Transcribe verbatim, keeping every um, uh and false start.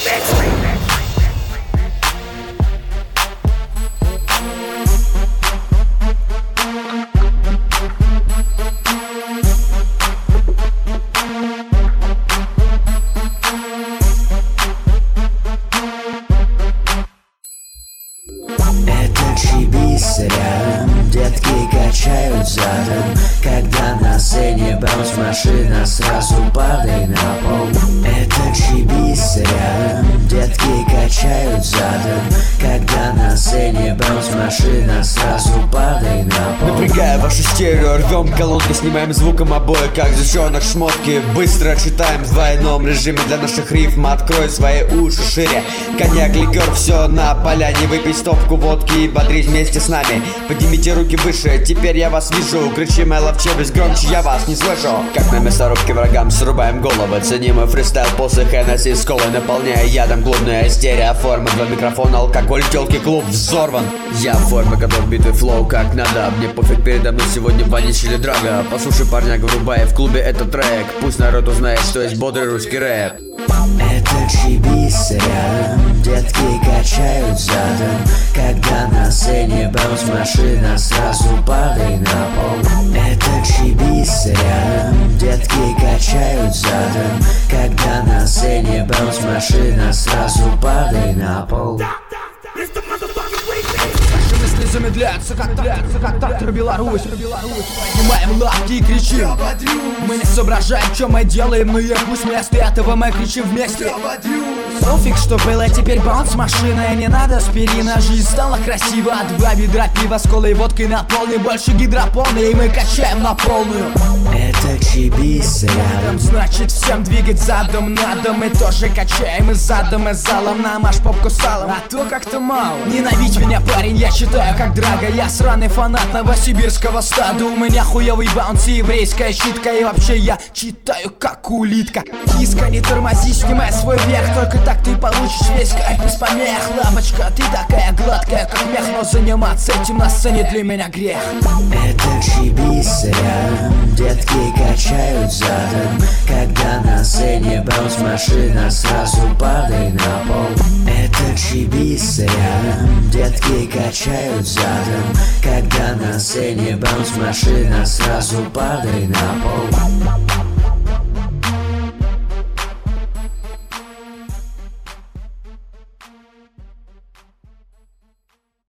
Это чибис рядом, детки качают задом. Когда на сцене баунс машина, сразу падай на пол. Это чибис рядом, детки качают задом. Когда на сцене баунс машина, сразу падай на пол. Напрягая вашу стерео, рвем колонки, снимаем звуком обои, как зажженных шмотки. Быстро читаем в двойном режиме для наших рифм. Открой свои уши шире. Коньяк, ликер, все на поляне. Выпей стопку водки и бодрись вместе с нами. Поднимите руки выше, теперь я вас вижу. Кричим I love Chubby's громче, я вас не слышу. Как на мясорубке врагам срубаем головы. Ценим и фристайл после Хеннесси с колой, наполняя ядом клубная стереоформа. Два микрофона, алкоголь, телки, клуб взорван. Я в форме, готов битвы, флоу как надо. Мне пофиг, передо мной сегодня Ванич или Драга. Послушай, парняга, врубай в клубе этот трек. Пусть народ узнает, что есть бодрый русский рэп. Это чибис рядом, детки качают задом. Когда на сцене баунс машина, сразу падай на пол. Это чибис рядом, детки качают задом. Когда на сцене баунс машина, сразу падай на пол. Мысли замедляются, как так, трактор Беларусь. Поднимаем лапки и кричим. Мы не соображаем, что мы делаем, но и пусть вместо этого мы кричим вместе. Софик, что было, теперь баунс машина. И не надо аспирина, жизнь стала красива. Два ведра пива с колой и водкой наполним. Больше гидропона, и мы качаем на полную. Это чибис рядом, значит всем двигать задом надо. Мы тоже качаем и задом, и залом. Намажь попку салом, а то как-то мало. Ненавидь меня, парень, я читаю как Драга. Я сраный фанат новосибирского стада. У меня хуёвый баунс и еврейская щитка. И вообще я читаю как улитка. Киска, не тормози, снимай свой верх. Только так ты получишь весь кайф без помех. Лапочка, ты такая гладкая, как мех. Но заниматься этим на сцене для меня грех. Это чибис рядом, детки качают задом. Когда на сцене баунс машина, сразу падай на пол. Это чибис рядом, детки качают задом. Когда на сцене баунс машина, сразу падай на пол.